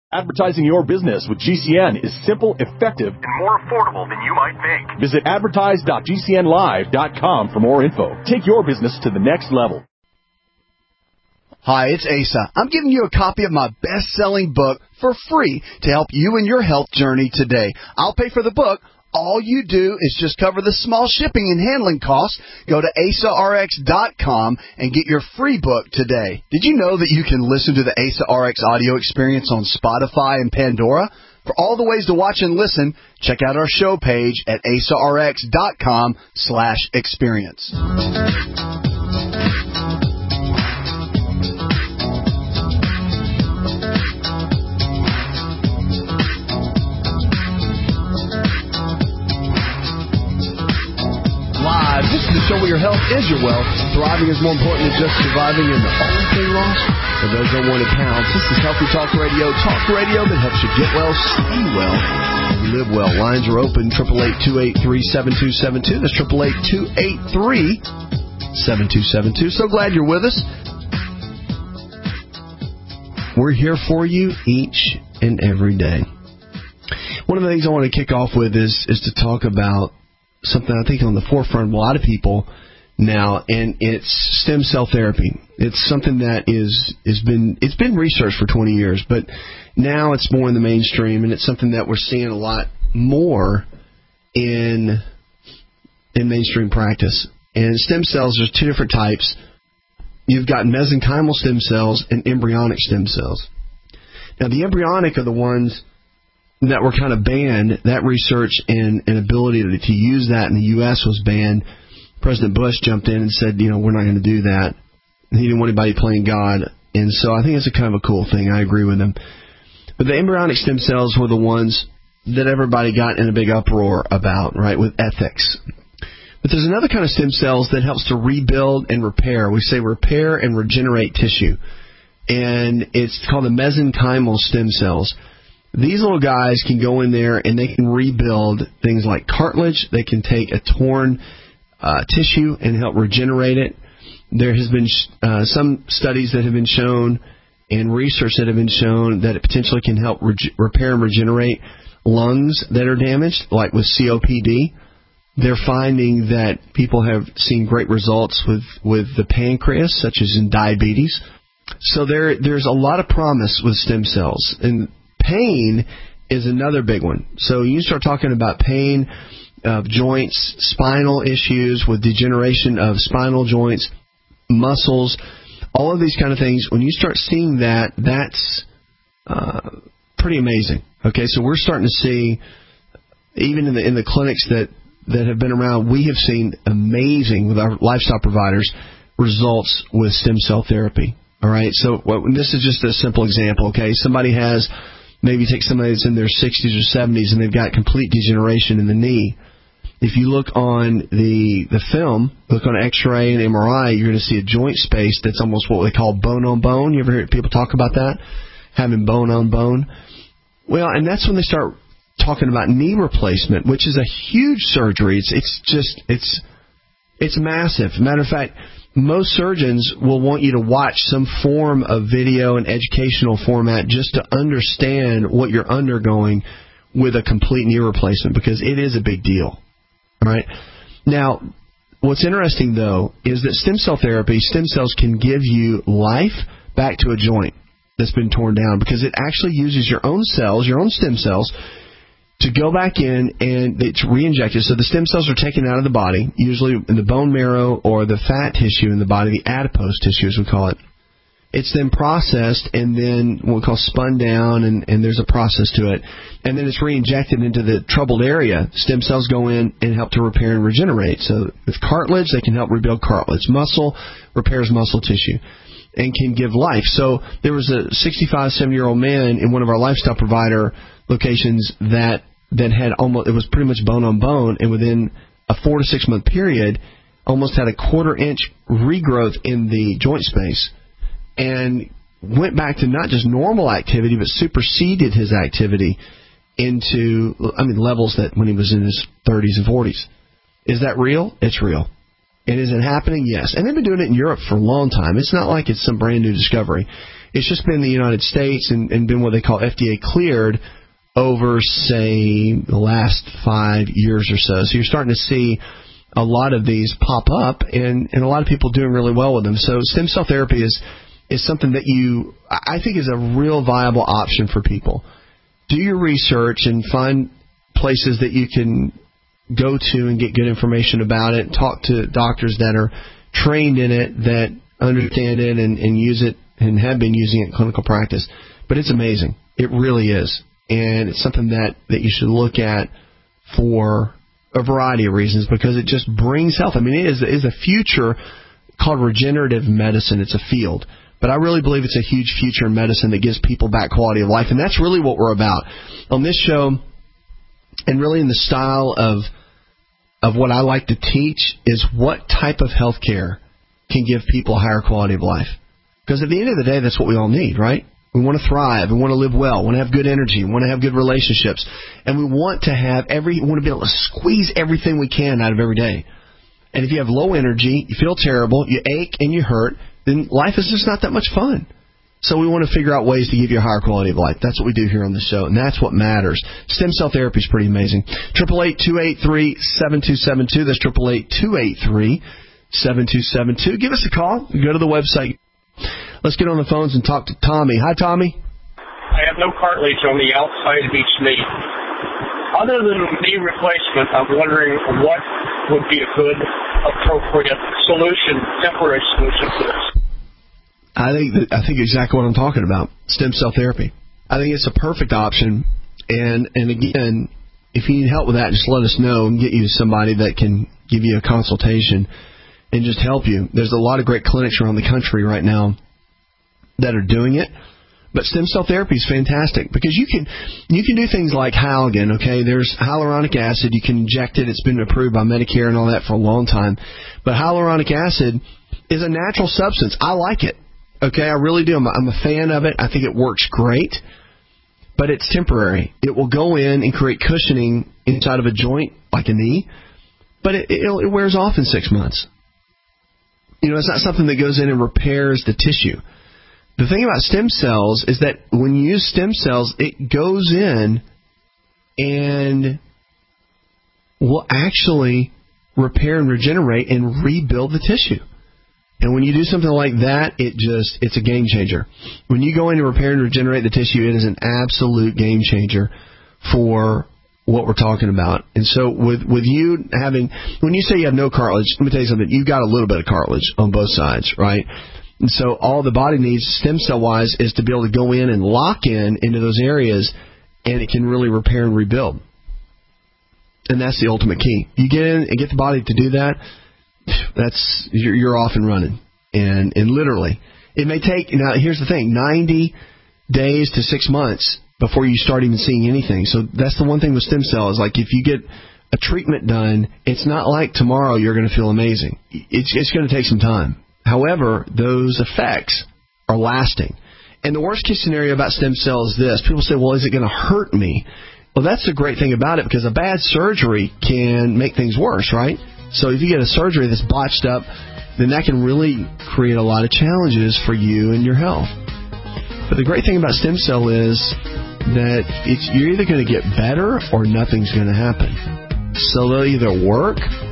Advertising your business with GCN is simple, effective, and more affordable than you might think. Visit advertise.gcnlive.com for more info. Take your business to the next level. Hi, it's Asa. I'm giving you a copy of my best-selling book for free to help you in your health journey today. I'll pay for the book. All you do is just cover the small shipping and handling costs. Go to AsaRx.com and get your free book today. Did you know that you can listen to the Asa RX audio experience on Spotify and Pandora? For all the ways to watch and listen, check out our show page at AsaRx.com/experience. This is the show where your health is your wealth. Thriving is more important than just surviving, and the only thing lost are those unwanted pounds. This is Healthy Talk Radio that helps you get well, stay well, and live well. Lines are open, 888-283-7272. That's 888-283-7272. So glad you're with us. We're here for you each and every day. One of the things I want to kick off with is to talk about something I think on the forefront of a lot of people now, and it's stem cell therapy. It's something that it's been researched for 20 years, but now it's more in the mainstream, and it's something that we're seeing a lot more in mainstream practice. And stem cells, there's two different types. You've got mesenchymal stem cells and embryonic stem cells. Now, the embryonic are the ones that were kind of banned. That research and ability to use that in the U.S. was banned. President Bush jumped in and said, we're not going to do that. And he didn't want anybody playing God. And so I think it's a kind of a cool thing. I agree with him. But the embryonic stem cells were the ones that everybody got in a big uproar about, right, with ethics. But there's another kind of stem cells that helps to rebuild and repair. We say repair and regenerate tissue. And it's called the mesenchymal stem cells. These little guys can go in there and they can rebuild things like cartilage. They can take a torn tissue and help regenerate it. There has been some studies that have been shown and research that have been shown that it potentially can help repair and regenerate lungs that are damaged, like with COPD. They're finding that people have seen great results with the pancreas, such as in diabetes. So there's a lot of promise with stem cells. And pain is another big one. So you start talking about pain of joints, spinal issues with degeneration of spinal joints, muscles, all of these kind of things. When you start seeing that, that's pretty amazing. Okay, so we're starting to see, even in the clinics that have been around, we have seen amazing, with our lifestyle providers, results with stem cell therapy. All right, so this is just a simple example. Okay, somebody has, maybe take somebody that's in their 60s or 70s and they've got complete degeneration in the knee. If you look on the film, look on X-ray and MRI, you're going to see a joint space that's almost what they call bone on bone. You ever hear people talk about that? Having bone on bone? Well, and that's when they start talking about knee replacement, which is a huge surgery. It's massive. Matter of fact, most surgeons will want you to watch some form of video and educational format just to understand what you're undergoing with a complete knee replacement, because it is a big deal. All right. Now, what's interesting, though, is that stem cell therapy, stem cells can give you life back to a joint that's been torn down, because it actually uses your own cells, your own stem cells, to go back in and it's re-injected. So the stem cells are taken out of the body, usually in the bone marrow or the fat tissue in the body, the adipose tissue as we call it. It's then processed and then what we call spun down, and there's a process to it. And then it's re-injected into the troubled area. Stem cells go in and help to repair and regenerate. So with cartilage, they can help rebuild cartilage. Muscle repairs muscle tissue and can give life. So there was a 65, 70-year-old man in one of our lifestyle provider locations that had almost, it was pretty much bone on bone, and within a 4 to 6 month period, almost had a 1/4 inch regrowth in the joint space, and went back to not just normal activity, but superseded his activity into, levels that when he was in his 30s and 40s. Is that real? It's real. And is it happening? Yes. And they've been doing it in Europe for a long time. It's not like it's some brand new discovery. it's just been the United States and been what they call FDA cleared over, say, the last 5 years or so. So you're starting to see a lot of these pop up, and a lot of people doing really well with them. So stem cell therapy is something that I think is a real viable option for people. Do your research and find places that you can go to and get good information about it. Talk to doctors that are trained in it, that understand it and use it and have been using it in clinical practice. But it's amazing. It really is. And it's something that you should look at for a variety of reasons, because it just brings health. I mean, it is a future called regenerative medicine. It's a field. But I really believe it's a huge future in medicine that gives people back quality of life. And that's really what we're about on this show, and really in the style of what I like to teach, is what type of health care can give people a higher quality of life. Because at the end of the day, that's what we all need, right? We want to thrive. We want to live well. We want to have good energy. We want to have good relationships. And we want to we want to be able to squeeze everything we can out of every day. And if you have low energy, you feel terrible, you ache and you hurt, then life is just not that much fun. So we want to figure out ways to give you a higher quality of life. That's what we do here on the show, and that's what matters. Stem cell therapy is pretty amazing. 888-283-7272. That's 888-283-7272. Give us a call. Go to the website. Let's get on the phones and talk to Tommy. Hi, Tommy. I have no cartilage on the outside of each knee. Other than knee replacement, I'm wondering what would be a good, appropriate solution, temporary solution to this. I think exactly what I'm talking about, stem cell therapy. I think it's a perfect option. And again, if you need help with that, just let us know and get you somebody that can give you a consultation and just help you. There's a lot of great clinics around the country right now that are doing it. But stem cell therapy is fantastic because you can do things like Halogen, okay? There's hyaluronic acid. You can inject it. It's been approved by Medicare and all that for a long time. But hyaluronic acid is a natural substance. I like it, okay? I really do. I'm a fan of it. I think it works great. But it's temporary. It will go in and create cushioning inside of a joint, like a knee, but it wears off in 6 months. You know, it's not something that goes in and repairs the tissue. The thing about stem cells is that when you use stem cells, it goes in and will actually repair and regenerate and rebuild the tissue. And when you do something like that, it's a game changer. When you go in and repair and regenerate the tissue, it is an absolute game changer for what we're talking about. And so with you having, when you say you have no cartilage, let me tell you something, you've got a little bit of cartilage on both sides, right? And so all the body needs, stem cell-wise, is to be able to go in and lock into those areas, and it can really repair and rebuild. And that's the ultimate key. You get in and get the body to do that, you're off and running. And literally, it may take, now here's the thing, 90 days to 6 months before you start even seeing anything. So that's the one thing with stem cells. Like if you get a treatment done, it's not like tomorrow you're going to feel amazing. It's going to take some time. However, those effects are lasting. And the worst case scenario about stem cells is this. People say, well, is it going to hurt me? Well, that's the great thing about it, because a bad surgery can make things worse, right? So if you get a surgery that's botched up, then that can really create a lot of challenges for you and your health. But the great thing about stem cell is that you're either going to get better or nothing's going to happen. So they'll either work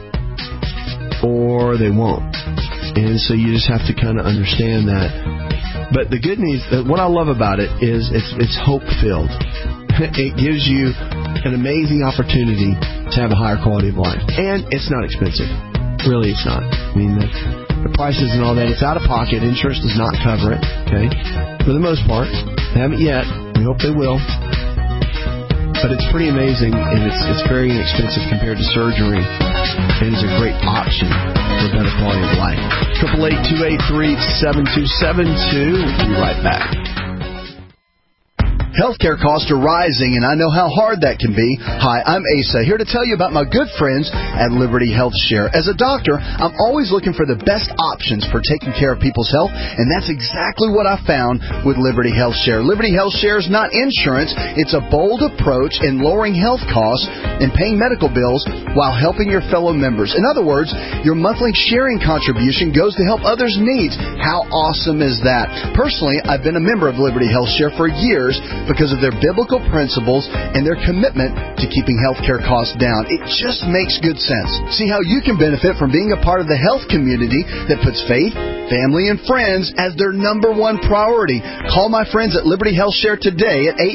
or they won't. And so you just have to kind of understand that. But the good news, what I love about it is it's hope-filled. It gives you an amazing opportunity to have a higher quality of life. And it's not expensive. Really, it's not. I mean, the prices and all that, it's out of pocket. Insurance does not cover it, okay? For the most part. They haven't yet. We hope they will. But it's pretty amazing, and it's very inexpensive compared to surgery. And it's a great option for a better quality of life. 888-283-7272. We'll be right back. Healthcare costs are rising, and I know how hard that can be. Hi, I'm Asa, here to tell you about my good friends at Liberty Health Share. As a doctor, I'm always looking for the best options for taking care of people's health, and that's exactly what I found with Liberty Health Share. Liberty Health Share is not insurance. It's a bold approach in lowering health costs and paying medical bills while helping your fellow members. In other words, your monthly sharing contribution goes to help others' needs. How awesome is that? Personally, I've been a member of Liberty Health Share for years because of their biblical principles and their commitment to keeping healthcare costs down. It just makes good sense. See how you can benefit from being a part of the health community that puts faith, family, and friends as their number one priority. Call my friends at Liberty Health Share today at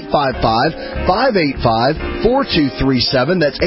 855-585-4237. That's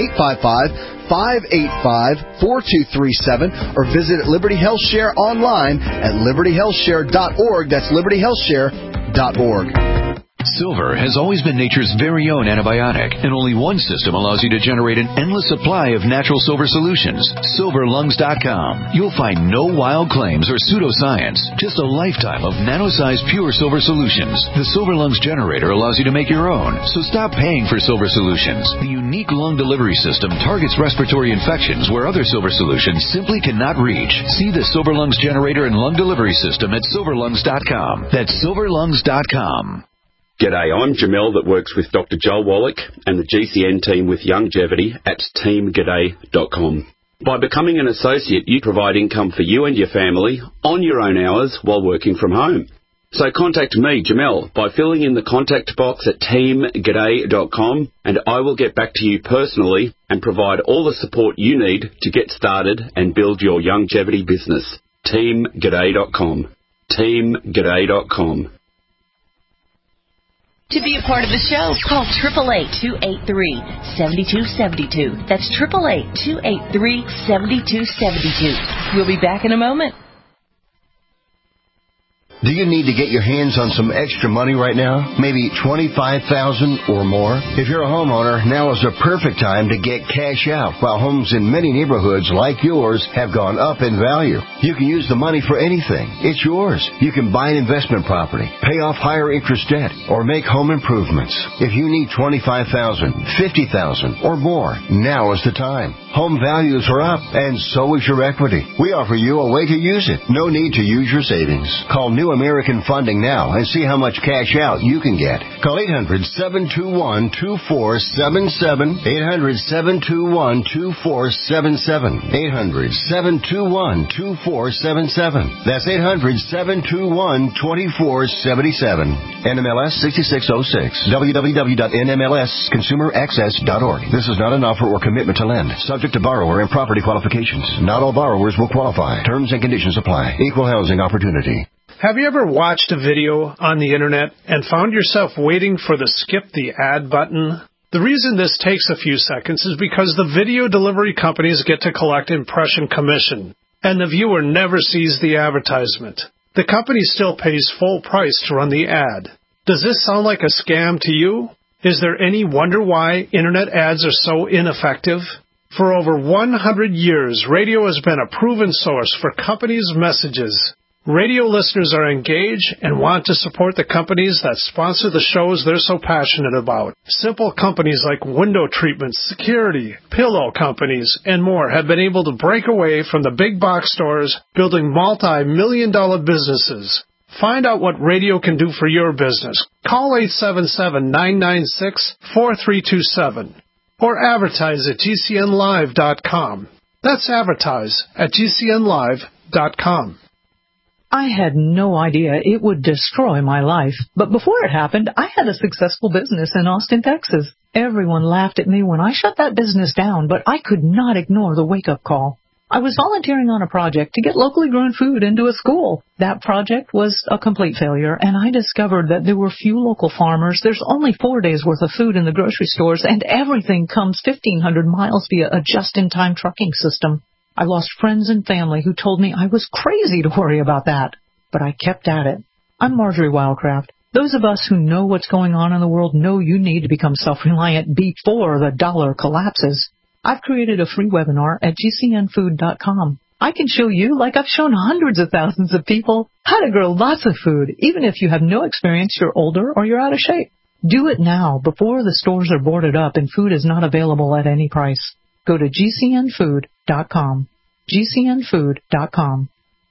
855-585-4237, or visit Liberty Health Share online at libertyhealthshare.org. That's libertyhealthshare.org. Silver has always been nature's very own antibiotic, and only one system allows you to generate an endless supply of natural silver solutions. SilverLungs.com. You'll find no wild claims or pseudoscience, just a lifetime of nano-sized pure silver solutions. The Silver Lungs generator allows you to make your own, so stop paying for silver solutions. The unique lung delivery system targets respiratory infections where other silver solutions simply cannot reach. See the Silver Lungs generator and lung delivery system at SilverLungs.com. That's SilverLungs.com. G'day, I'm Jamel that works with Dr. Joel Wallach and the GCN team with Longevity at teamg'day.com. By becoming an associate, you provide income for you and your family on your own hours while working from home. So contact me, Jamel, by filling in the contact box at teamg'day.com, and I will get back to you personally and provide all the support you need to get started and build your longevity business. teamg'day.com. teamg'day.com. To be a part of the show, call 888-283-7272. That's 888-283-7272. We'll be back in a moment. Do you need to get your hands on some extra money right now? Maybe $25,000 or more? If you're a homeowner, now is the perfect time to get cash out while homes in many neighborhoods like yours have gone up in value. You can use the money for anything. It's yours. You can buy an investment property, pay off higher interest debt, or make home improvements. If you need $25,000, $50,000 or more, now is the time. Home values are up, and so is your equity. We offer you a way to use it. No need to use your savings. Call New American Funding now and see how much cash out you can get. Call 800-721-2477. 800-721-2477. 800-721-2477. That's 800-721-2477. NMLS 6606. www.nmlsconsumeraccess.org. This is not an offer or commitment to lend. Subject to borrower and property qualifications. Not all borrowers will qualify. Terms and conditions apply. Equal housing opportunity. Have you ever watched a video on the internet and found yourself waiting for the skip the ad button? The reason this takes a few seconds is because the video delivery companies get to collect impression commission, and the viewer never sees the advertisement. The company still pays full price to run the ad. Does this sound like a scam to you? Is there any wonder why internet ads are so ineffective? For over 100 years, radio has been a proven source for companies' messages. Radio listeners are engaged and want to support the companies that sponsor the shows they're so passionate about. Simple companies like window treatments, security, pillow companies, and more have been able to break away from the big box stores, building multi-million-dollar businesses. Find out what radio can do for your business. Call 877-996-4327 or advertise at GCNlive.com. That's advertise at GCNlive.com. I had no idea it would destroy my life. But before it happened, I had a successful business in Austin, Texas. Everyone laughed at me when I shut that business down, but I could not ignore the wake-up call. I was volunteering on a project to get locally grown food into a school. That project was a complete failure, and I discovered that there were few local farmers. There's only 4 days' worth of food in the grocery stores, and everything comes 1,500 miles via a just-in-time trucking system. I lost friends and family who told me I was crazy to worry about that. But I kept at it. I'm Marjorie Wildcraft. Those of us who know what's going on in the world know you need to become self-reliant before the dollar collapses. I've created a free webinar at GCNfood.com. I can show you, like I've shown hundreds of thousands of people, how to grow lots of food, even if you have no experience, you're older, or you're out of shape. Do it now before the stores are boarded up and food is not available at any price. Go to GCNfood.com. GCNfood.com.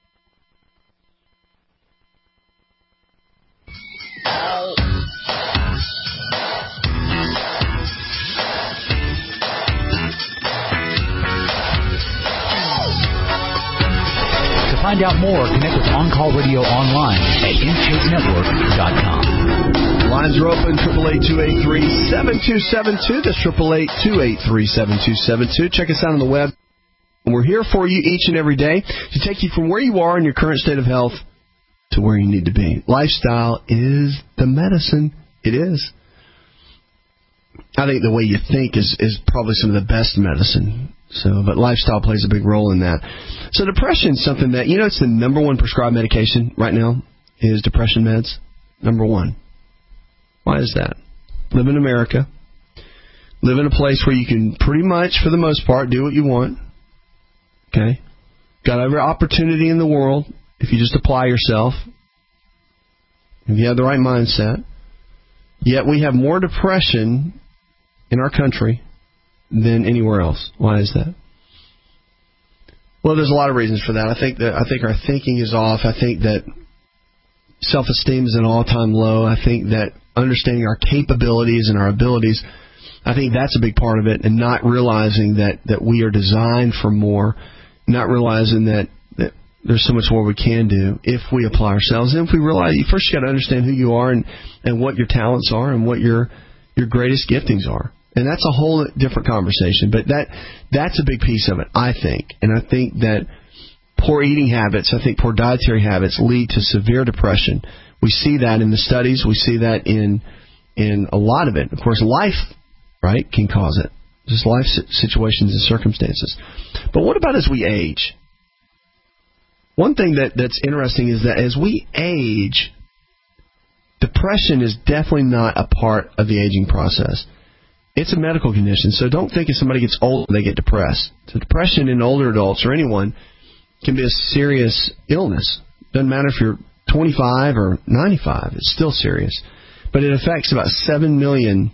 To find out more, connect with On Call Radio online at IntakeNetwork.com. Lines are open, 888-283-7272. That's 888-283-7272. Check us out on the web. We're here for you each and every day to take you from where you are in your current state of health to where you need to be. Lifestyle is the medicine. It is. I think the way you think is probably some of the best medicine. But lifestyle plays a big role in that. So depression is something that, it's the number one prescribed medication right now is depression meds. Number one. Why is that? Live in America. Live in a place where you can pretty much, for the most part, do what you want. Okay? Got every opportunity in the world if you just apply yourself. If you have the right mindset. Yet we have more depression in our country than anywhere else. Why is that? Well, there's a lot of reasons for that. I think our thinking is off. I think that self-esteem is an all-time low. I think that understanding our capabilities and our abilities, I think that's a big part of it, and not realizing that we are designed for more, not realizing that there's so much more we can do if we apply ourselves. And if we realize, first you got to understand who you are and what your talents are and what your greatest giftings are. And that's a whole different conversation. But that's a big piece of it, I think. And I think that poor eating habits, I think poor dietary habits lead to severe depression. We see that in the studies. We see that in a lot of it. Of course, life, right, can cause it. Just life situations and circumstances. But what about as we age? One thing that's interesting is that as we age, depression is definitely not a part of the aging process. It's a medical condition, so don't think if somebody gets older, they get depressed. So depression in older adults or anyone can be a serious illness. Doesn't matter if you're 25 or 95, it's still serious. But it affects about 7 million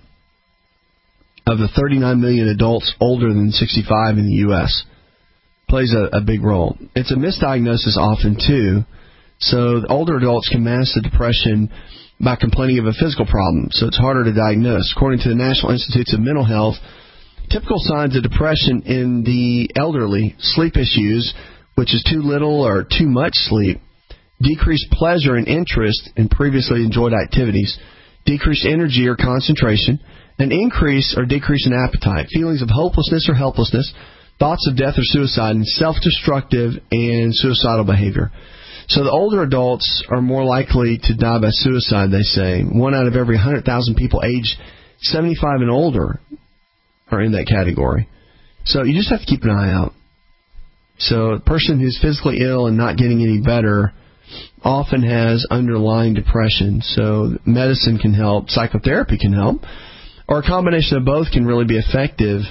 of the 39 million adults older than 65 in the U.S. Plays a big role. It's a misdiagnosis often, too. So the older adults can mask the depression by complaining of a physical problem, so it's harder to diagnose. According to the National Institutes of Mental Health, typical signs of depression in the elderly: sleep issues, which is too little or too much sleep, decreased pleasure and interest in previously enjoyed activities, decreased energy or concentration, an increase or decrease in appetite, feelings of hopelessness or helplessness, thoughts of death or suicide, and self-destructive and suicidal behavior. So the older adults are more likely to die by suicide, they say. 1 out of every 100,000 people age 75 and older are in that category. So you just have to keep an eye out. So a person who's physically ill and not getting any better often has underlying depression. So medicine can help, psychotherapy can help, or a combination of both can really be effective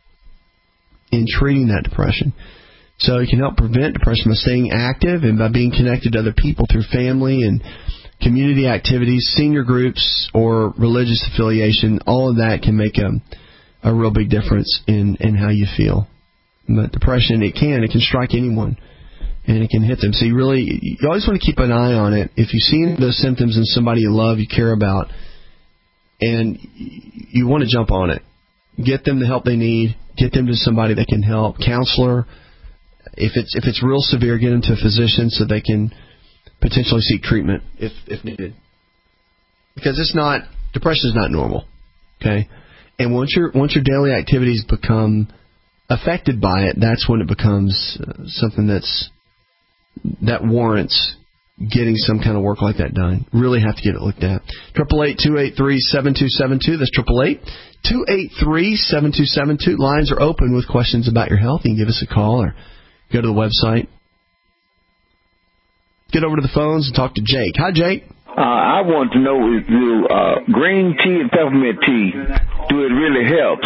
in treating that depression. So it can help prevent depression by staying active and by being connected to other people through family and community activities, senior groups, or religious affiliation. All of that can make a real big difference in how you feel. But depression, it can strike anyone, and it can hit them. So you always want to keep an eye on it. If you see those symptoms in somebody you love, you care about, and you want to jump on it, get them the help they need, get them to somebody that can help, counselor. If it's real severe, get them to a physician so they can potentially seek treatment if needed. Because depression is not normal, okay? And once your daily activities become affected by it, that's when it becomes something that warrants getting some kind of work like that done. Really have to get it looked at. 888-283-7272. That's 888-283-7272. Lines are open with questions about your health. You can give us a call or go to the website. Get over to the phones and talk to Jake. Hi, Jake. I want to know if green tea and peppermint tea, do it really help?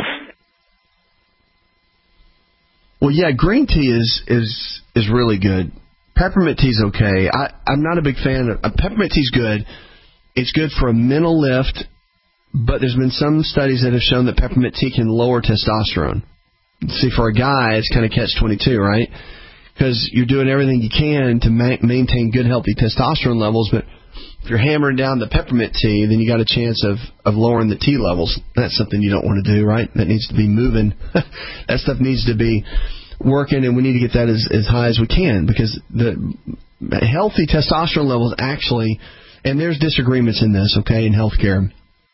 Well, yeah, green tea is really good. Peppermint tea's okay. I'm not a big fan of peppermint tea's good. It's good for a mental lift But there's been some studies that have shown that peppermint tea can lower testosterone. See, for a guy, it's kind of catch-22, right? Because you're doing everything you can to maintain good, healthy testosterone levels, but if you're hammering down the peppermint tea, then you got a chance of lowering the T levels. That's something you don't want to do, right? That needs to be moving. That stuff needs to be working, and we need to get that as high as we can, because the healthy testosterone levels actually, and there's disagreements in this, okay, in healthcare.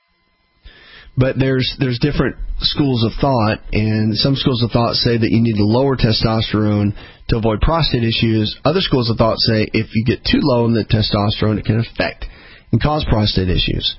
But there's different schools of thought, and some schools of thought say that you need to lower testosterone to avoid prostate issues. Other schools of thought say if you get too low in the testosterone, it can affect and cause prostate issues.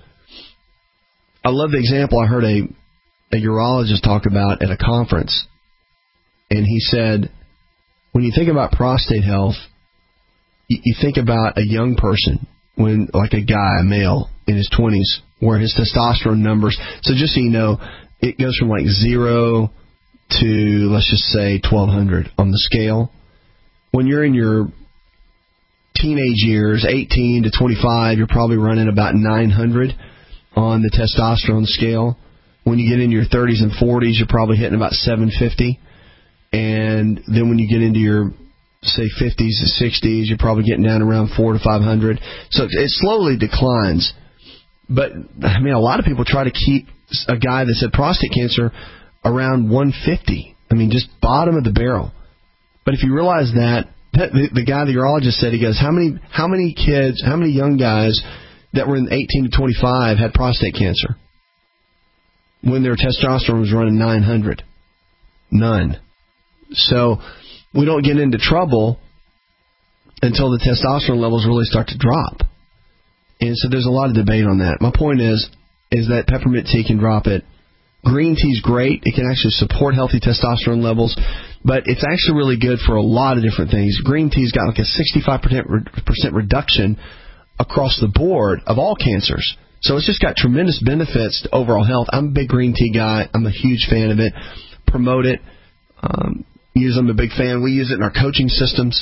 I love the example I heard a urologist talk about at a conference, and he said, when you think about prostate health, you think about a young person, like a guy, a male, in his 20s, where his testosterone numbers, so just so you know, it goes from like 0 to, let's just say, 1,200 on the scale. When you're in your teenage years, 18 to 25, you're probably running about 900 on the testosterone scale. When you get into your 30s and 40s, you're probably hitting about 750. And then when you get into your, say, 50s to 60s, you're probably getting down around 400 to 500. So it slowly declines. But, I mean, a lot of people try to keep a guy that's had prostate cancer around 150. I mean, just bottom of the barrel. But if you realize that the guy, the urologist said, he goes, how many kids, how many young guys that were in 18 to 25 had prostate cancer when their testosterone was running 900? None. So we don't get into trouble until the testosterone levels really start to drop. And so there's a lot of debate on that. My point is that peppermint tea can drop it. Green tea is great. It can actually support healthy testosterone levels, but it's actually really good for a lot of different things. Green tea's got like a 65% reduction across the board of all cancers. So it's just got tremendous benefits to overall health. I'm a big green tea guy. I'm a huge fan of it. Promote it. I'm a big fan. We use it in our coaching systems.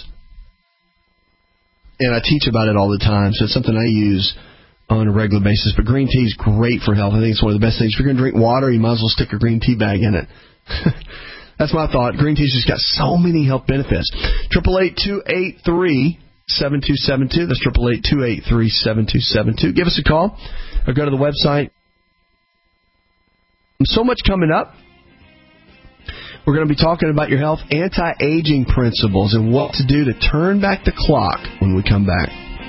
And I teach about it all the time, so it's something I use on a regular basis. But green tea is great for health. I think it's one of the best things. If you're going to drink water, you might as well stick a green tea bag in it. That's my thought. Green tea's just got so many health benefits. 888-283-7272. That's 888-283-7272. Give us a call or go to the website. So much coming up. We're going to be talking about your health, anti-aging principles, and what to do to turn back the clock when we come back.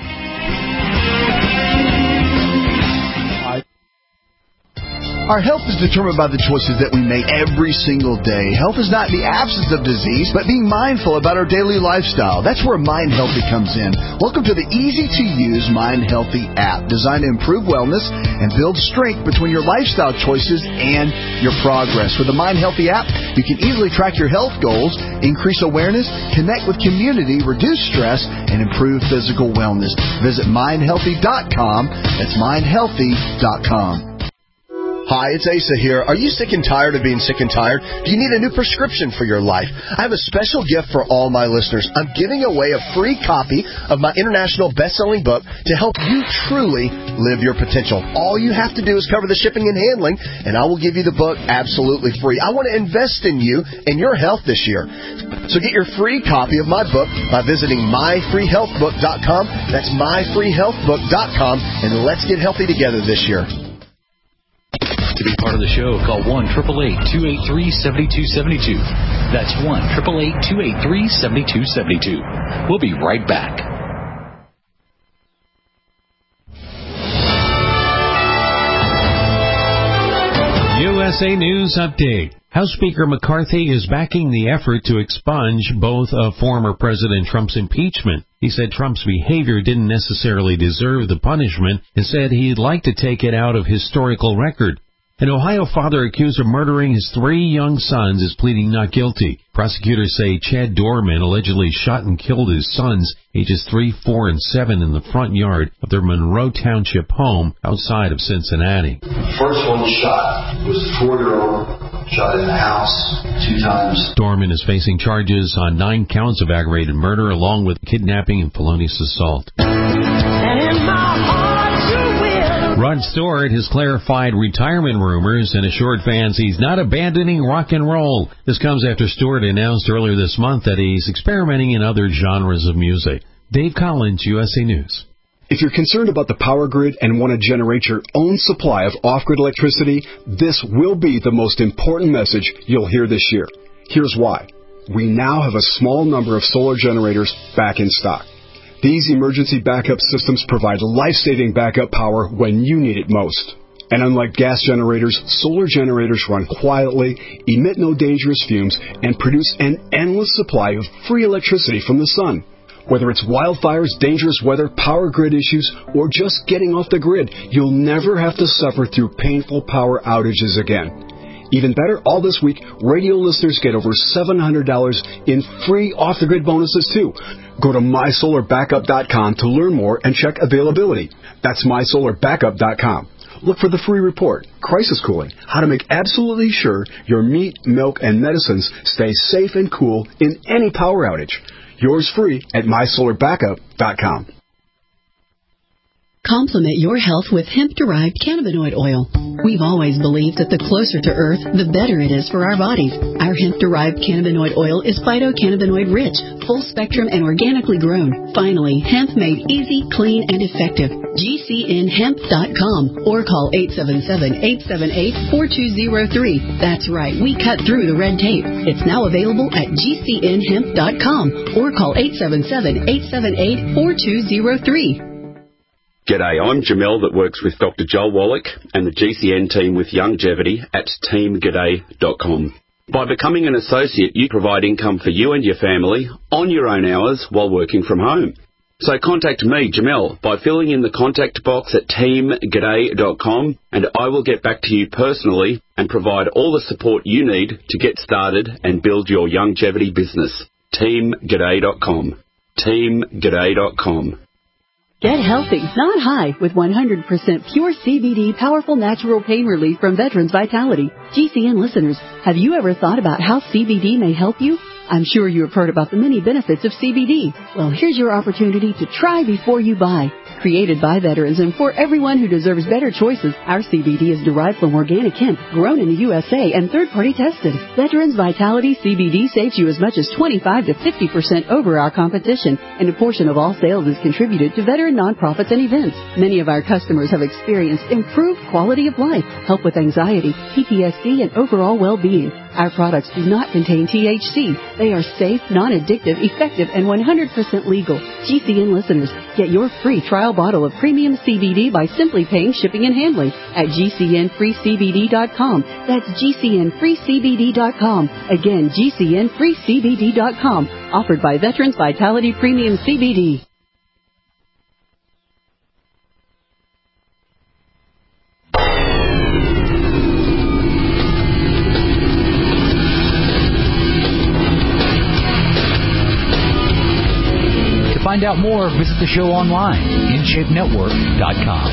Our health is determined by the choices that we make every single day. Health is not the absence of disease, but being mindful about our daily lifestyle. That's where Mind Healthy comes in. Welcome to the easy-to-use Mind Healthy app, designed to improve wellness and build strength between your lifestyle choices and your progress. With the Mind Healthy app, you can easily track your health goals, increase awareness, connect with community, reduce stress, and improve physical wellness. Visit mindhealthy.com. That's mindhealthy.com. Hi, it's Asa here. Are you sick and tired of being sick and tired? Do you need a new prescription for your life? I have a special gift for all my listeners. I'm giving away a free copy of my international best-selling book to help you truly live your potential. All you have to do is cover the shipping and handling, and I will give you the book absolutely free. I want to invest in you and your health this year. So get your free copy of my book by visiting myfreehealthbook.com. That's myfreehealthbook.com, and let's get healthy together this year. To be part of the show, call 1-888-283-7272. That's 1-888-283-7272. We'll be right back. USA News Update. House Speaker McCarthy is backing the effort to expunge both of former President Trump's impeachment. He said Trump's behavior didn't necessarily deserve the punishment and said he'd like to take it out of historical record. An Ohio father accused of murdering his 3 young sons is pleading not guilty. Prosecutors say Chad Dorman allegedly shot and killed his sons, ages 3, 4, and 7, in the front yard of their Monroe Township home outside of Cincinnati. The first one shot was the 4-year-old, shot in the house 2 times. Dorman is facing charges on 9 counts of aggravated murder along with kidnapping and felonious assault. And in my heart you will. Run Rod Stewart has clarified retirement rumors and assured fans he's not abandoning rock and roll. This comes after Stewart announced earlier this month that he's experimenting in other genres of music. Dave Collins, USA News. If you're concerned about the power grid and want to generate your own supply of off-grid electricity, this will be the most important message you'll hear this year. Here's why. We now have a small number of solar generators back in stock. These emergency backup systems provide life-saving backup power when you need it most. And unlike gas generators, solar generators run quietly, emit no dangerous fumes, and produce an endless supply of free electricity from the sun. Whether it's wildfires, dangerous weather, power grid issues, or just getting off the grid, you'll never have to suffer through painful power outages again. Even better, all this week, radio listeners get over $700 in free off-the-grid bonuses, too. Go to MySolarBackup.com to learn more and check availability. That's MySolarBackup.com. Look for the free report, Crisis Cooling, how to make absolutely sure your meat, milk, and medicines stay safe and cool in any power outage. Yours free at MySolarBackup.com. Complement your health with hemp-derived cannabinoid oil. We've always believed that the closer to Earth, the better it is for our bodies. Our hemp-derived cannabinoid oil is phytocannabinoid-rich, full-spectrum, and organically grown. Finally, hemp made easy, clean, and effective. GCNhemp.com or call 877-878-4203. That's right, we cut through the red tape. It's now available at GCNhemp.com or call 877-878-4203. G'day, I'm Jamel that works with Dr. Joel Wallach and the GCN team with Youngevity at teamg'day.com. By becoming an associate, you provide income for you and your family on your own hours while working from home. So contact me, Jamel, by filling in the contact box at teamg'day.com, and I will get back to you personally and provide all the support you need to get started and build your Youngevity business. teamg'day.com. teamg'day.com. Get healthy, not high, with 100% pure CBD powerful natural pain relief from Veterans Vitality. GCN listeners, have you ever thought about how CBD may help you? I'm sure you have heard about the many benefits of CBD. Well, here's your opportunity to try before you buy. Created by veterans and for everyone who deserves better choices, our CBD is derived from organic hemp, grown in the USA and third-party tested. Veterans Vitality CBD saves you as much as 25 to 50% over our competition, and a portion of all sales is contributed to veteran nonprofits and events. Many of our customers have experienced improved quality of life, help with anxiety, PTSD, and overall well-being. Our products do not contain THC. They are safe, non-addictive, effective, and 100% legal. GCN listeners, get your free trial bottle of premium CBD by simply paying shipping and handling at GCNFreeCBD.com. That's GCNFreeCBD.com. Again, GCNFreeCBD.com. Offered by Veterans Vitality Premium CBD. Find out more, visit the show online, InShapeNetwork.com.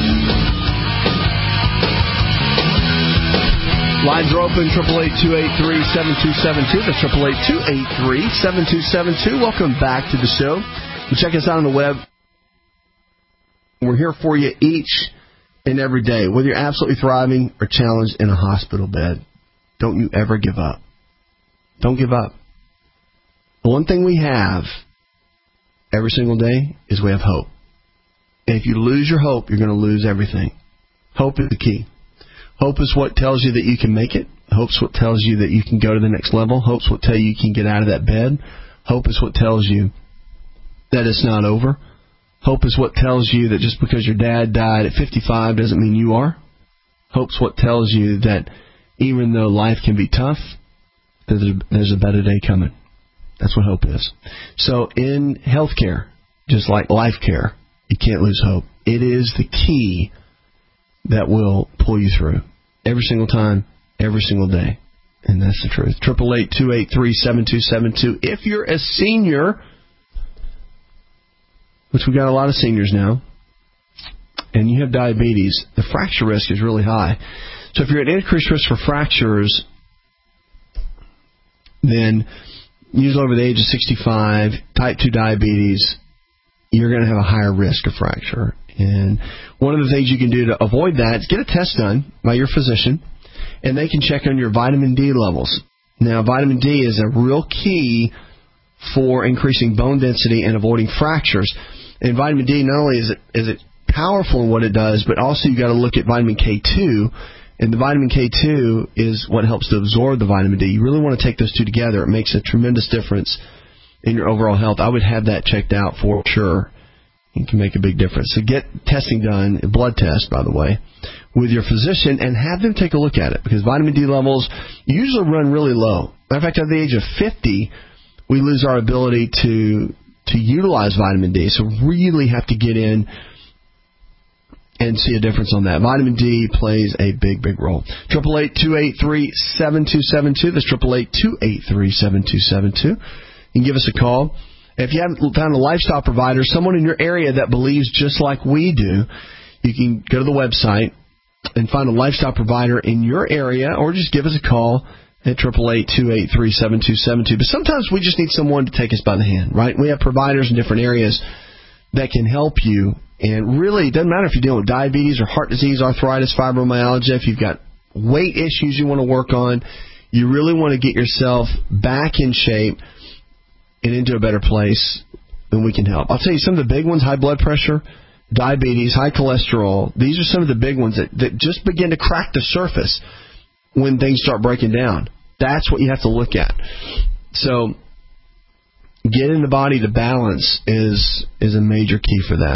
Lines are open, 888-283-7272. That's 888-283-7272. Welcome back to the show. You check us out on the web. We're here for you each and every day. Whether you're absolutely thriving or challenged in a hospital bed, don't you ever give up. Don't give up. The one thing we have every single day is we have hope. And if you lose your hope, you're going to lose everything. Hope is the key. Hope is what tells you that you can make it. Hope is what tells you that you can go to the next level. Hope is what tells you you can get out of that bed. Hope is what tells you that it's not over. Hope is what tells you that just because your dad died at 55 doesn't mean you are. Hope is what tells you that even though life can be tough, there's a better day coming. That's what hope is. So in healthcare, just like life care, you can't lose hope. It is the key that will pull you through every single time, every single day. And that's the truth. 888-283-7272. If you're a senior, which we got a lot of seniors now, and you have diabetes, the fracture risk is really high. So if you're at increased risk for fractures, then usually over the age of 65, type 2 diabetes, you're going to have a higher risk of fracture. And one of the things you can do to avoid that is get a test done by your physician, and they can check on your vitamin D levels. Now, vitamin D is a real key for increasing bone density and avoiding fractures. And vitamin D, not only is it powerful in what it does, but also you got to look at vitamin K2. And the vitamin K2 is what helps to absorb the vitamin D. You really want to take those two together. It makes a tremendous difference in your overall health. I would have that checked out for sure. It can make a big difference. So get testing done, a blood test, by the way, with your physician, and have them take a look at it, because vitamin D levels usually run really low. Matter of fact, at the age of 50, we lose our ability to utilize vitamin D. So really have to get in and see a difference on that. Vitamin D plays a big, big role. 888-283-7272. That's 888-283-7272. You can give us a call. If you haven't found a lifestyle provider, someone in your area that believes just like we do, you can go to the website and find a lifestyle provider in your area, or just give us a call at 888-283-7272. But sometimes we just need someone to take us by the hand, right? We have providers in different areas that can help you. And really, it doesn't matter if you're dealing with diabetes or heart disease, arthritis, fibromyalgia, if you've got weight issues you want to work on, you really want to get yourself back in shape and into a better place, then we can help. I'll tell you some of the big ones: high blood pressure, diabetes, high cholesterol. These are some of the big ones that just begin to crack the surface when things start breaking down. That's what you have to look at. So getting the body to balance is a major key for that.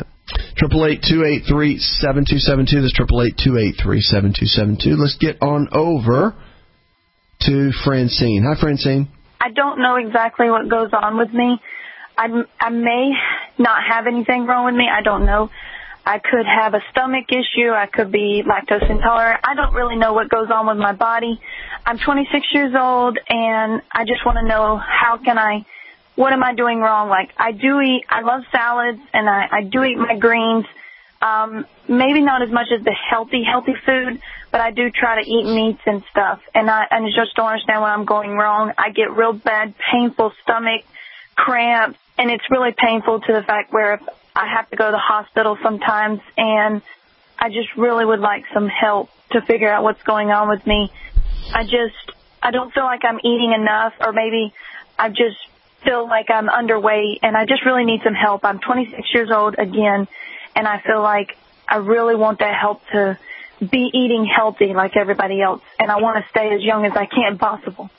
888-283-7272. That's 888-283-7272. Let's get on over to Francine. Hi, Francine. I don't know exactly what goes on with me. I may not have anything wrong with me. I don't know. I could have a stomach issue. I could be lactose intolerant. I don't really know what goes on with my body. I'm 26 years old, and I just want to know what am I doing wrong? Like, I love salads, and I do eat my greens. Maybe not as much as the healthy food, but I do try to eat meats and stuff. And I just don't understand what I'm going wrong. I get real bad, painful stomach cramps, and it's really painful to the fact where I have to go to the hospital sometimes, and I just really would like some help to figure out what's going on with me. I don't feel like I'm eating enough, or maybe I just feel like I'm underweight, and I just really need some help. I'm 26 years old again, and I feel like I really want that help to be eating healthy like everybody else, and I want to stay as young as I can possible.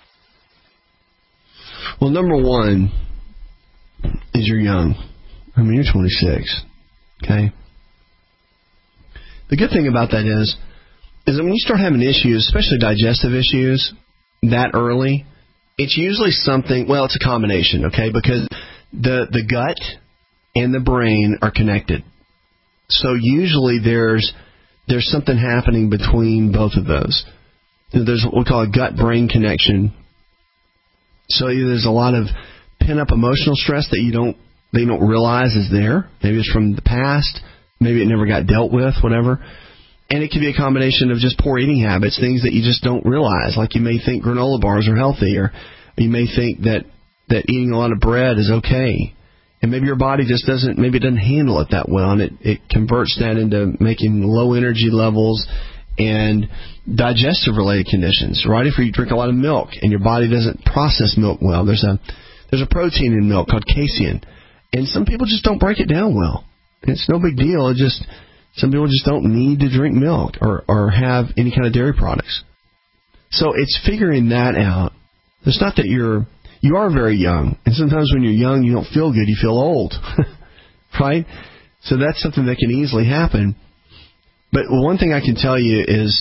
Well, number one is you're young. I mean, you're 26, okay? The good thing about that is that when you start having issues, especially digestive issues, that early, it's usually something, well, it's a combination, okay? Because the gut and the brain are connected. So usually there's something happening between both of those. There's what we call a gut-brain connection. So there's a lot of pent-up emotional stress that they don't realize is there. Maybe it's from the past. Maybe it never got dealt with, whatever. And it can be a combination of just poor eating habits, things that you just don't realize. Like you may think granola bars are healthy, or you may think that eating a lot of bread is okay. And maybe your body just doesn't handle it that well, and it converts that into making low energy levels and digestive-related conditions, right? If you drink a lot of milk and your body doesn't process milk well, there's a protein in milk called casein, and some people just don't break it down well. It's no big deal. Some people just don't need to drink milk or have any kind of dairy products. So it's figuring that out. It's not that you are very young, and sometimes when you're young, you don't feel good, you feel old, right? So that's something that can easily happen. But one thing I can tell you is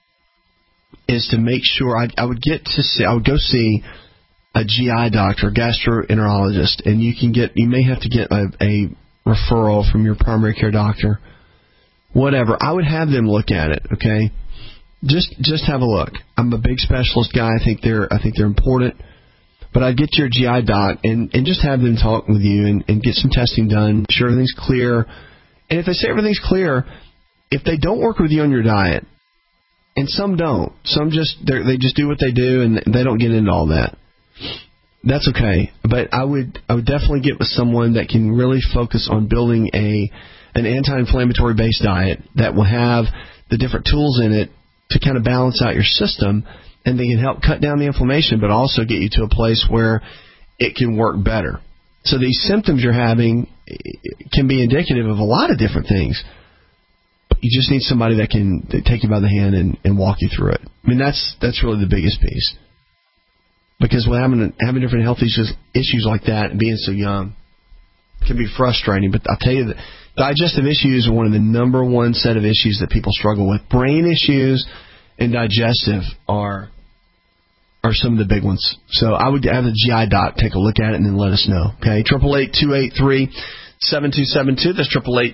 to make sure I would go see a GI doctor, a gastroenterologist, and you may have to get a referral from your primary care doctor, whatever. I would have them look at it, okay? Just have a look. I'm a big specialist guy. I think they're important. But I'd get to your GI doc and just have them talk with you and get some testing done, make sure everything's clear. And if they say everything's clear, if they don't work with you on your diet, and some don't, they just do what they do and they don't get into all that. that's okay. But I would definitely get with someone that can really focus on building an anti-inflammatory based diet that will have the different tools in it to kind of balance out your system, and they can help cut down the inflammation, but also get you to a place where it can work better. So these symptoms you're having can be indicative of a lot of different things. But you just need somebody that can take you by the hand and walk you through it. I mean, that's really the biggest piece. Because when having different health issues like that and being so young can be frustrating. But I'll tell you that digestive issues are one of the number one set of issues that people struggle with. Brain issues and digestive are some of the big ones. So I would have a GI doc take a look at it and then let us know. Okay, 888-283-7272. That's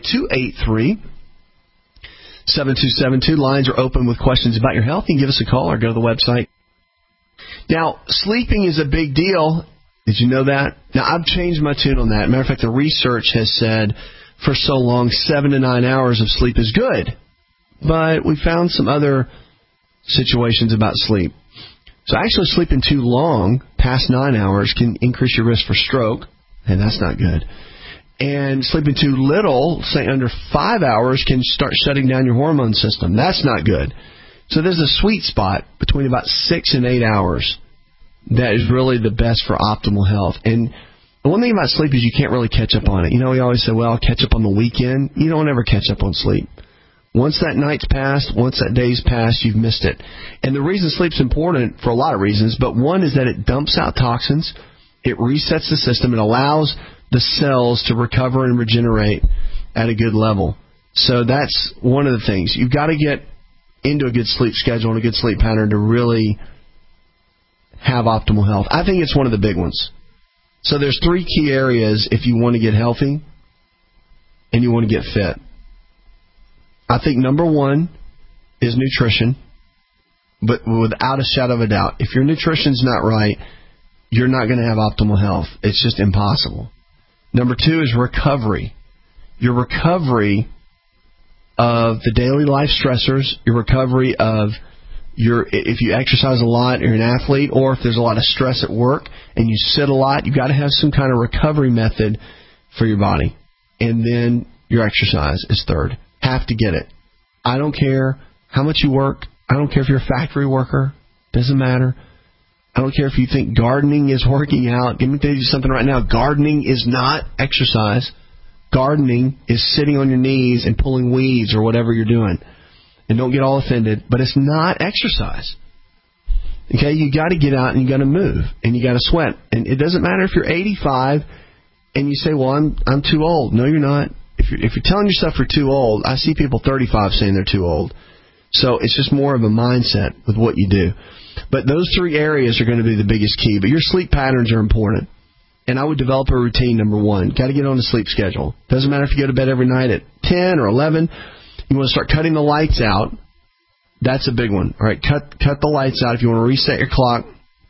888-283-7272. Lines are open with questions about your health. You can give us a call or go to the website. Now, sleeping is a big deal. Did you know that? Now, I've changed my tune on that. Matter of fact, the research has said for so long 7 to 9 hours of sleep is good. But we found some other situations about sleep. So actually sleeping too long, past 9 hours, can increase your risk for stroke, and that's not good. And sleeping too little, say under 5 hours, can start shutting down your hormone system. That's not good. So there's a sweet spot between about 6 and 8 hours that is really the best for optimal health. And the one thing about sleep is you can't really catch up on it. You know, we always say, well, I'll catch up on the weekend. You don't ever catch up on sleep. Once that night's passed, once that day's passed, you've missed it. And the reason sleep's important for a lot of reasons, but one is that it dumps out toxins, it resets the system, it allows the cells to recover and regenerate at a good level. So that's one of the things. You've got to get into a good sleep schedule and a good sleep pattern to really have optimal health. I think it's one of the big ones. So there's 3 key areas if you want to get healthy and you want to get fit. I think number 1 is nutrition, but without a shadow of a doubt. If your nutrition's not right, you're not going to have optimal health. It's just impossible. Number 2 is recovery. Your recovery of the daily life stressors, your recovery of if you exercise a lot, you're an athlete, or if there's a lot of stress at work and you sit a lot, you've got to have some kind of recovery method for your body. And then your exercise is third. Have to get it. I don't care how much you work. I don't care if you're a factory worker. Doesn't matter. I don't care if you think gardening is working out. Let me tell you something right now. Gardening is not exercise. Gardening is sitting on your knees and pulling weeds or whatever you're doing. And don't get all offended, but it's not exercise. Okay, you got to get out and you got to move and you got to sweat. And it doesn't matter if you're 85 and you say, "Well, I'm too old." No, you're not. If you're telling yourself you're too old, I see people 35 saying they're too old. So it's just more of a mindset with what you do. But those 3 areas are going to be the biggest key. But your sleep patterns are important. And I would develop a routine, number 1. Got to get on a sleep schedule. Doesn't matter if you go to bed every night at 10 or 11. You want to start cutting the lights out. That's a big one. All right, cut the lights out. If you want to reset your clock,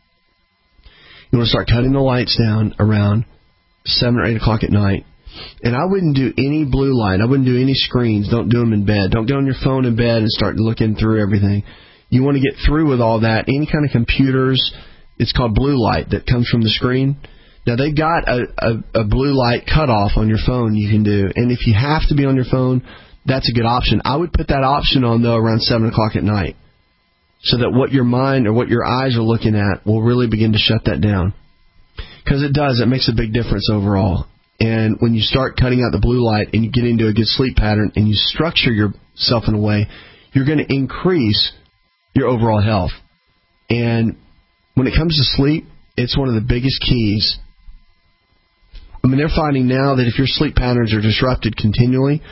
you want to start cutting the lights down around 7 or 8 o'clock at night. And I wouldn't do any blue light. I wouldn't do any screens. Don't do them in bed. Don't get on your phone in bed and start looking through everything. You want to get through with all that. Any kind of computers, it's called blue light that comes from the screen. Now, they've got a blue light cutoff on your phone you can do. And if you have to be on your phone, that's a good option. I would put that option on, though, around 7 o'clock at night so that what your mind or what your eyes are looking at will really begin to shut that down. Because it does. It makes a big difference overall. And when you start cutting out the blue light and you get into a good sleep pattern and you structure yourself in a way, you're going to increase your overall health. And when it comes to sleep, it's one of the biggest keys. I mean, they're finding now that if your sleep patterns are disrupted continually,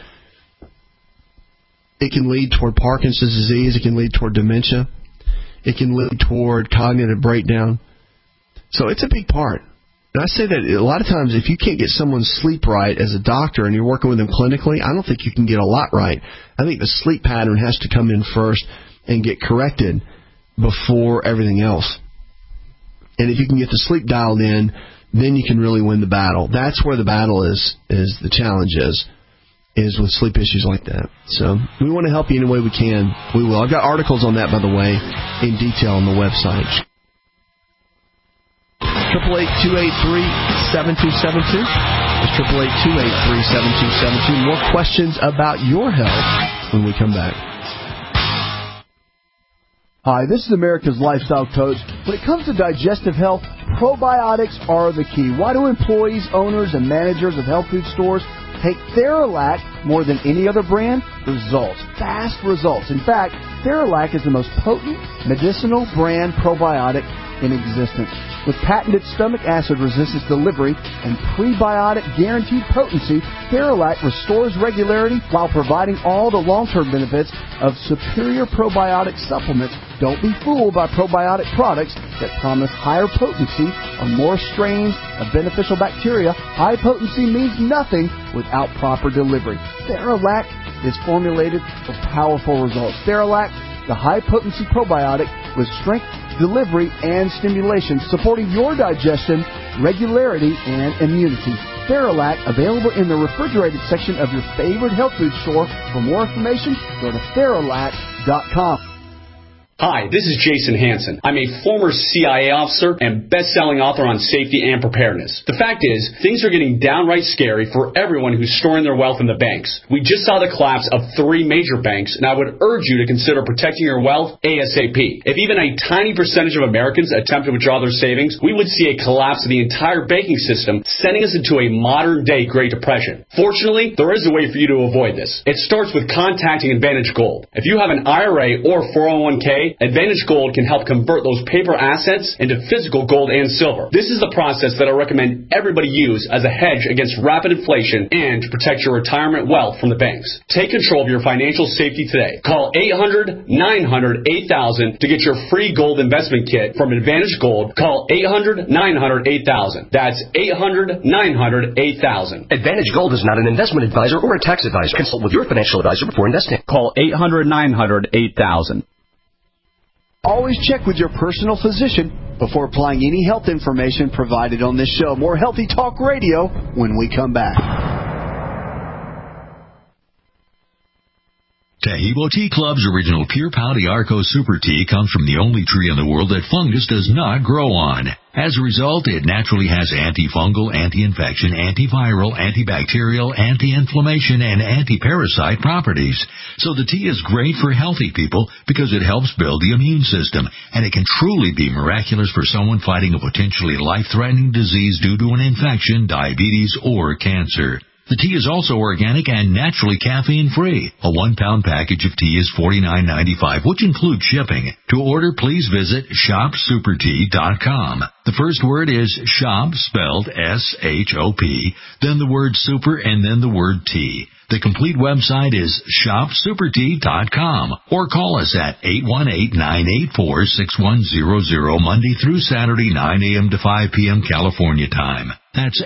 it can lead toward Parkinson's disease. It can lead toward dementia. It can lead toward cognitive breakdown. So it's a big part. And I say that a lot of times if you can't get someone's sleep right as a doctor and you're working with them clinically, I don't think you can get a lot right. I think the sleep pattern has to come in first and get corrected before everything else. And if you can get the sleep dialed in, then you can really win the battle. That's where the battle is the challenge is with sleep issues like that. So we want to help you any way we can. We will. I've got articles on that, by the way, in detail on the website. 888-283-7272. That's 888-283-7272. More questions about your health when we come back. Hi, this is America's Lifestyle Coach. When it comes to digestive health, probiotics are the key. Why do employees, owners, and managers of health food stores take Theralac more than any other brand? Results. Fast results. In fact, Theralac is the most potent medicinal brand probiotic in existence. With patented stomach acid resistance delivery and prebiotic guaranteed potency, Theralac restores regularity while providing all the long-term benefits of superior probiotic supplements. Don't be fooled by probiotic products that promise higher potency or more strains of beneficial bacteria. High potency means nothing without proper delivery. Theralac is formulated for powerful results. Theralac, the high-potency probiotic with strength, delivery, and stimulation, supporting your digestion, regularity, and immunity. Theralac, available in the refrigerated section of your favorite health food store. For more information, go to Theralac.com. Hi, this is Jason Hansen. I'm a former CIA officer and best-selling author on safety and preparedness. The fact is, things are getting downright scary for everyone who's storing their wealth in the banks. We just saw the collapse of 3 major banks, and I would urge you to consider protecting your wealth ASAP. If even a tiny percentage of Americans attempt to withdraw their savings, we would see a collapse of the entire banking system, sending us into a modern-day Great Depression. Fortunately, there is a way for you to avoid this. It starts with contacting Advantage Gold. If you have an IRA or 401k, Advantage Gold can help convert those paper assets into physical gold and silver. This is the process that I recommend everybody use as a hedge against rapid inflation and to protect your retirement wealth from the banks. Take control of your financial safety today. Call 800-900-8000 to get your free gold investment kit from Advantage Gold. Call 800-900-8000. That's 800-900-8000. Advantage Gold is not an investment advisor or a tax advisor. Consult with your financial advisor before investing. Call 800-900-8000. Always check with your personal physician before applying any health information provided on this show. More Healthy Talk Radio when we come back. Taheebo Tea Club's original Pure Pau Arco Super Tea comes from the only tree in the world that fungus does not grow on. As a result, it naturally has antifungal, anti-infection, antiviral, antibacterial, anti-inflammation, and anti-parasite properties. So the tea is great for healthy people because it helps build the immune system, and it can truly be miraculous for someone fighting a potentially life-threatening disease due to an infection, diabetes, or cancer. The tea is also organic and naturally caffeine-free. A 1-pound package of tea is $49.95, which includes shipping. To order, please visit shopsupertea.com. The first word is shop, spelled S-H-O-P, then the word super, and then the word tea. The complete website is shopsupertea.com, or call us at 818-984-6100 Monday through Saturday, 9 a.m. to 5 p.m. California time. That's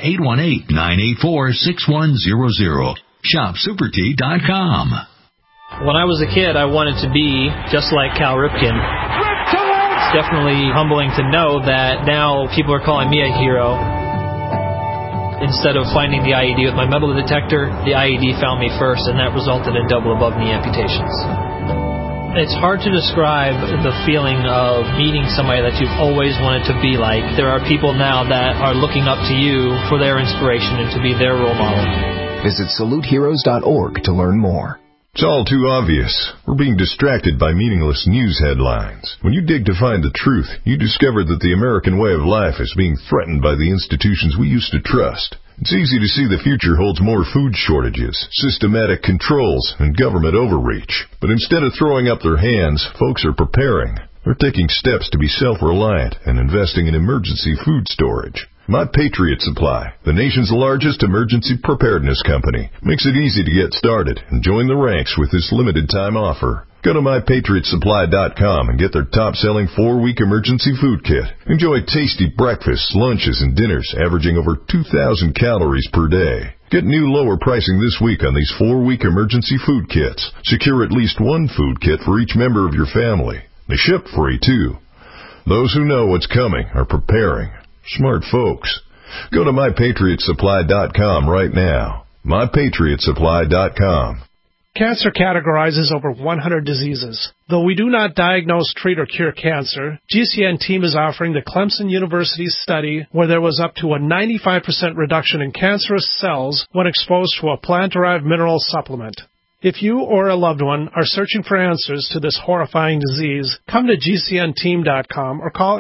818-984-6100. Shopsupertea.com. When I was a kid, I wanted to be just like Cal Ripken. It's definitely humbling to know that now people are calling me a hero. Instead of finding the IED with my metal detector, the IED found me first, and that resulted in double above-knee amputations. It's hard to describe the feeling of meeting somebody that you've always wanted to be like. There are people now that are looking up to you for their inspiration and to be their role model. Visit SaluteHeroes.org to learn more. It's all too obvious. We're being distracted by meaningless news headlines. When you dig to find the truth, you discover that the American way of life is being threatened by the institutions we used to trust. It's easy to see the future holds more food shortages, systematic controls, and government overreach. But instead of throwing up their hands, folks are preparing. They're taking steps to be self-reliant and investing in emergency food storage. My Patriot Supply, the nation's largest emergency preparedness company, makes it easy to get started and join the ranks with this limited-time offer. Go to MyPatriotSupply.com and get their top-selling 4-week emergency food kit. Enjoy tasty breakfasts, lunches, and dinners averaging over 2,000 calories per day. Get new lower pricing this week on these 4-week emergency food kits. Secure at least one food kit for each member of your family. They ship free, too. Those who know what's coming are preparing. Smart folks. Go to MyPatriotSupply.com right now. MyPatriotSupply.com. Cancer categorizes over 100 diseases. Though we do not diagnose, treat, or cure cancer, GCN team is offering the Clemson University study where there was up to a 95% reduction in cancerous cells when exposed to a plant-derived mineral supplement. If you or a loved one are searching for answers to this horrifying disease, come to GCNteam.com or call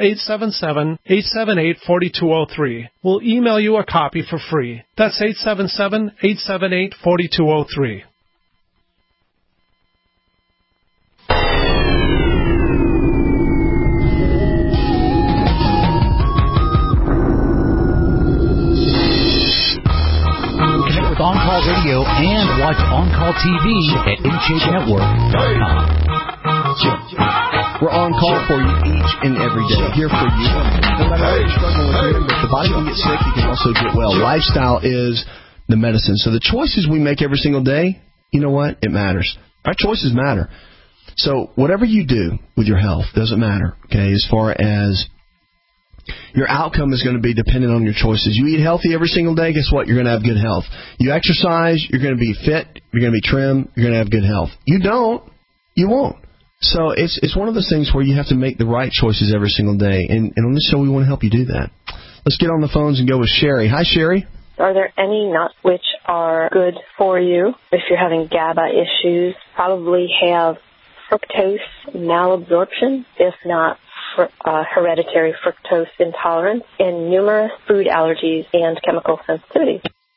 877-878-4203. We'll email you a copy for free. That's 877-878-4203. On Call Radio and watch On Call TV at InShapeNetwork.com. We're on call for you each and every day, here for you. No matter how you're struggling with it, if the body can get sick, you can also get well. Lifestyle is the medicine. So the choices we make every single day, you know what? It matters. Our choices matter. So whatever you do with your health doesn't matter, okay, as far as your outcome is going to be dependent on your choices. You eat healthy every single day, guess what? You're going to have good health. You exercise, you're going to be fit, you're going to be trim, you're going to have good health. You don't, you won't. So it's one of those things where you have to make the right choices every single day. And on this show, we want to help you do that. Let's get on the phones and go with Sherry. Hi, Sherry. Are there any nuts which are good for you if you're having GABA issues? Probably have fructose malabsorption, if not hereditary fructose intolerance, and numerous food allergies and chemical sensitivity.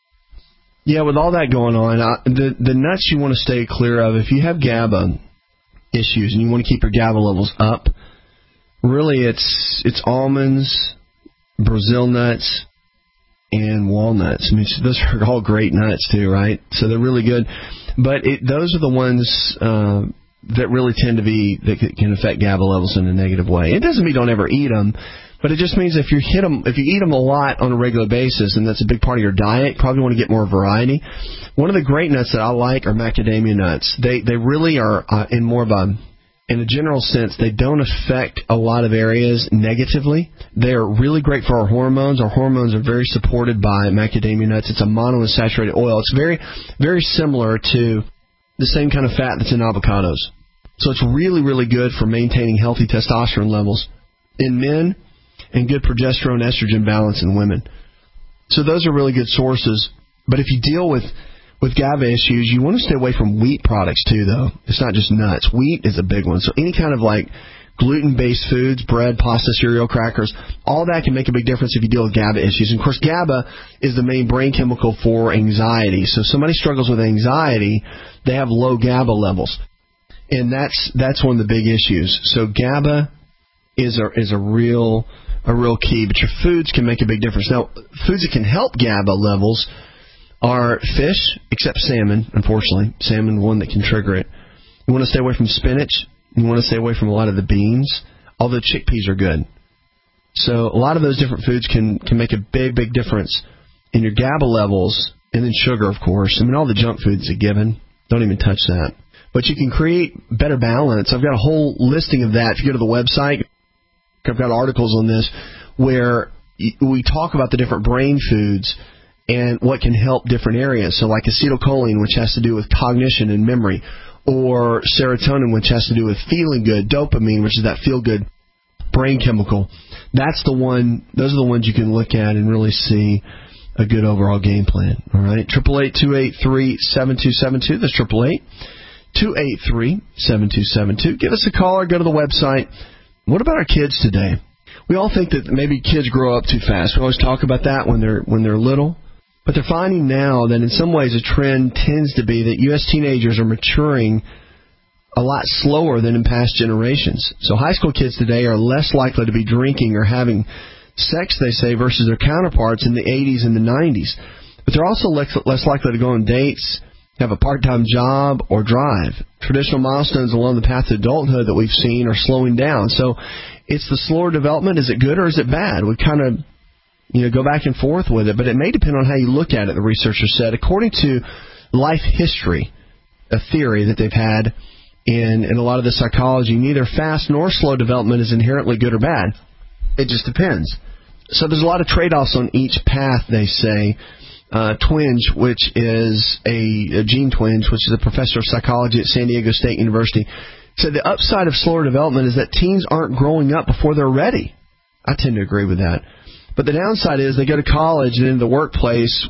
Yeah, with all that going on, the nuts you want to stay clear of, if you have GABA issues and you want to keep your GABA levels up, really it's almonds, Brazil nuts, and walnuts. I mean, those are all great nuts too, right? So they're really good. But those are the ones that really tend to be, that can affect GABA levels in a negative way. It doesn't mean don't ever eat them, but it just means if you eat them a lot on a regular basis, and that's a big part of your diet, you probably want to get more variety. One of the great nuts that I like are macadamia nuts. They really are in more of a, in a general sense, they don't affect a lot of areas negatively. They're really great for our hormones. Our hormones are very supported by macadamia nuts. It's a monounsaturated oil. It's very, very similar to the same kind of fat that's in avocados. So it's really, really good for maintaining healthy testosterone levels in men and good progesterone estrogen balance in women. So those are really good sources. But if you deal with GABA issues, you want to stay away from wheat products too, though. It's not just nuts. Wheat is a big one. So any kind of like gluten-based foods, bread, pasta, cereal, crackers, all that can make a big difference if you deal with GABA issues. And of course, GABA is the main brain chemical for anxiety. So if somebody struggles with anxiety, they have low GABA levels. And that's one of the big issues. So GABA is a real key, but your foods can make a big difference. Now, foods that can help GABA levels are fish, except salmon, unfortunately. Salmon, one that can trigger it. You want to stay away from spinach. You want to stay away from a lot of the beans, although chickpeas are good. So a lot of those different foods can make a big, big difference in your GABA levels, and then sugar, of course. I mean, all the junk food's a given. Don't even touch that. But you can create better balance. I've got a whole listing of that. If you go to the website, I've got articles on this where we talk about the different brain foods and what can help different areas. So like acetylcholine, which has to do with cognition and memory, or serotonin, which has to do with feeling good, dopamine, which is that feel-good brain chemical. Those are the ones you can look at and really see a good overall game plan. All right, 888-283-7272. That's 888-283-7272. Give us a call or go to the website. What about our kids today? We all think that maybe kids grow up too fast. We always talk about that when they're little. But they're finding now that in some ways a trend tends to be that U.S. teenagers are maturing a lot slower than in past generations. So high school kids today are less likely to be drinking or having sex, they say, versus their counterparts in the 80s and the 90s. But they're also less likely to go on dates, have a part-time job, or drive. Traditional milestones along the path to adulthood that we've seen are slowing down. So it's the slower development. Is it good or is it bad? We kind of go back and forth with it, but it may depend on how you look at it, the researchers said. According to life history, a theory that they've had in a lot of the psychology, neither fast nor slow development is inherently good or bad. It just depends. So there's a lot of trade-offs on each path, they say. Twenge, which is Gene Twenge, which is a professor of psychology at San Diego State University, said the upside of slower development is that teens aren't growing up before they're ready. I tend to agree with that. But the downside is they go to college and into the workplace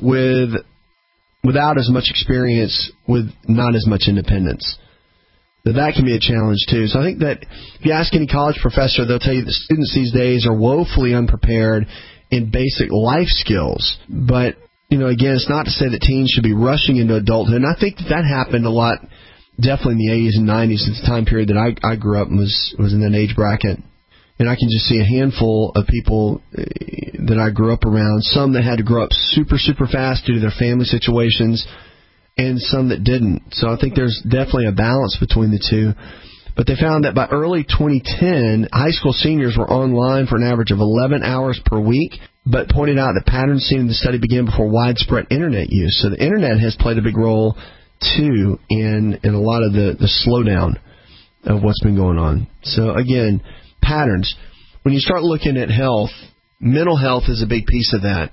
without as much experience, with not as much independence. That can be a challenge, too. So I think that if you ask any college professor, they'll tell you that students these days are woefully unprepared in basic life skills. But, again, it's not to say that teens should be rushing into adulthood. And I think that happened a lot, definitely in the 80s and 90s, at the time period that I grew up and was in that age bracket. And I can just see a handful of people that I grew up around, some that had to grow up super, super fast due to their family situations, and some that didn't. So I think there's definitely a balance between the two. But they found that by early 2010, high school seniors were online for an average of 11 hours per week, but pointed out that patterns seen in the study began before widespread Internet use. So the Internet has played a big role, too, in a lot of the slowdown of what's been going on. So, again, patterns. When you start looking at health, mental health is a big piece of that.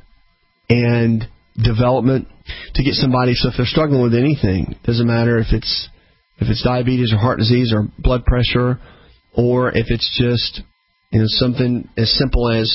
And development to get somebody, so if they're struggling with anything, doesn't matter if it's diabetes or heart disease or blood pressure, or if it's just something as simple as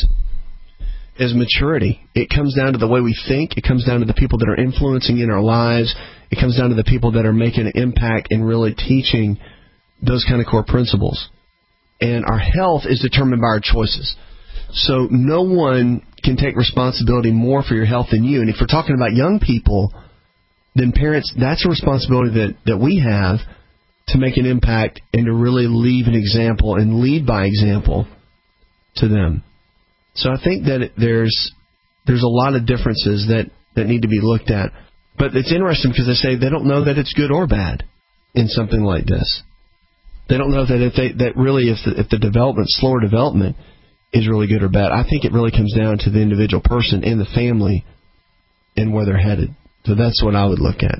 maturity. It comes down to the way we think. It comes down to the people that are influencing in our lives. It comes down to the people that are making an impact and really teaching those kind of core principles. And our health is determined by our choices. So no one can take responsibility more for your health than you. And if we're talking about young people, then parents, that's a responsibility that we have to make an impact and to really leave an example and lead by example to them. So I think that there's a lot of differences that need to be looked at. But it's interesting because they say they don't know that it's good or bad in something like this. They don't know that if the development, slower development, is really good or bad. I think it really comes down to the individual person and the family and where they're headed. So that's what I would look at.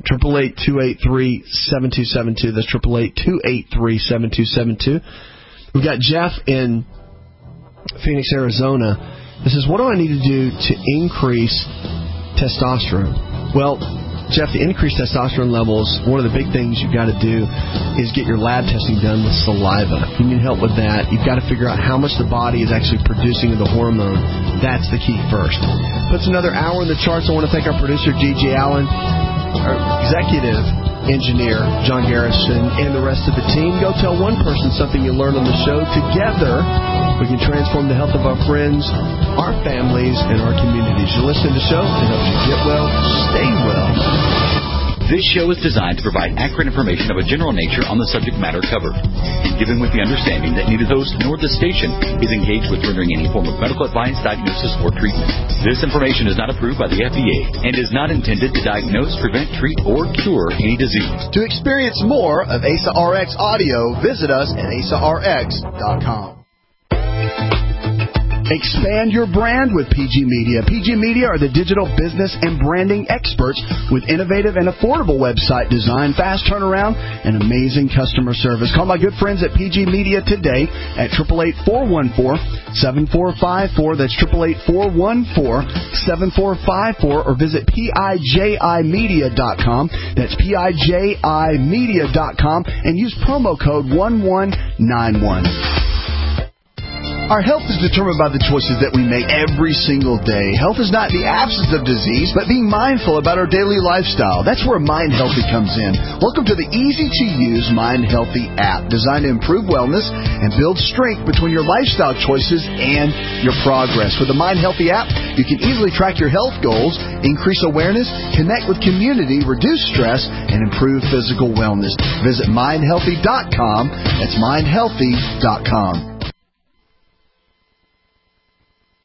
888-283-7272. That's 888-283-7272. We've got Jeff in Phoenix, Arizona. This is, what do I need to do to increase testosterone? Well, Jeff, the increased testosterone levels, one of the big things you've got to do is get your lab testing done with saliva. You need help with that. You've got to figure out how much the body is actually producing of the hormone. That's the key first. Puts another hour in the charts. I want to thank our producer, G.G. Allen, our executive engineer, John Garrison, and the rest of the team. Go tell one person something you learned on the show. Together, we can transform the health of our friends, our families, and our communities. You're listening to the show. It helps you get well, stay well. This show is designed to provide accurate information of a general nature on the subject matter covered, and given with the understanding that neither host nor the station is engaged with rendering any form of medical advice, diagnosis, or treatment. This information is not approved by the FDA and is not intended to diagnose, prevent, treat, or cure any disease. To experience more of ASA RX audio, visit us at asarx.com. Expand your brand with PG Media. PG Media are the digital business and branding experts with innovative and affordable website design, fast turnaround, and amazing customer service. Call my good friends at PG Media today at 888-414-7454. That's 888-414-7454, or visit PIJImedia.com. That's PIJImedia.com, and use promo code 1191. Our health is determined by the choices that we make every single day. Health is not the absence of disease, but being mindful about our daily lifestyle. That's where Mind Healthy comes in. Welcome to the easy-to-use Mind Healthy app, designed to improve wellness and build strength between your lifestyle choices and your progress. With the Mind Healthy app, you can easily track your health goals, increase awareness, connect with community, reduce stress, and improve physical wellness. Visit mindhealthy.com. That's mindhealthy.com.